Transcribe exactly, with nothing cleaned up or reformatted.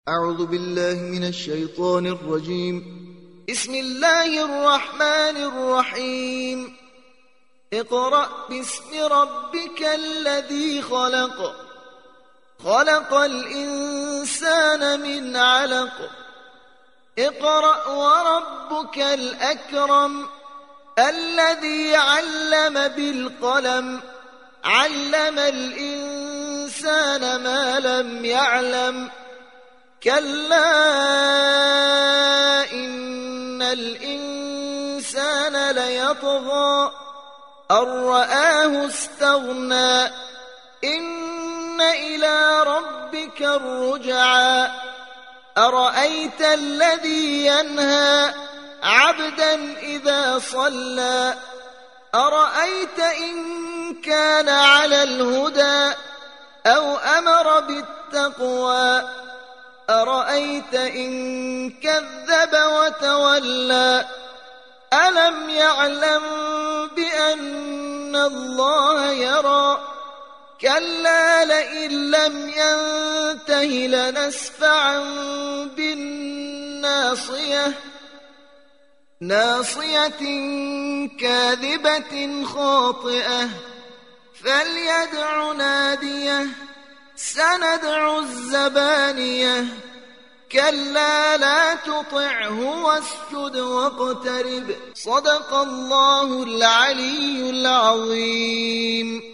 أعوذ بالله من الشيطان الرجيم. بسم الله الرحمن الرحيم. اقرأ باسم ربك الذي خلق خلق الإنسان من علق اقرأ وربك الأكرم الذي علم بالقلم علم الإنسان ما لم يعلم كلا إن الإنسان ليطغى أن رآه استغنى إن إلى ربك الرجعى أرأيت الذي ينهى عبدا إذا صلى أرأيت إن كان على الهدى أو أمر بالتقوى أرأيت إن كذب وتولى ألم يعلم بأن الله يرى كلا لئن لم ينته لنسفعا بالناصية ناصية كاذبة خاطئة فليدع ناديه سندع الزبانية كلا لا تطعه واسجد واقترب صدق الله العلي العظيم.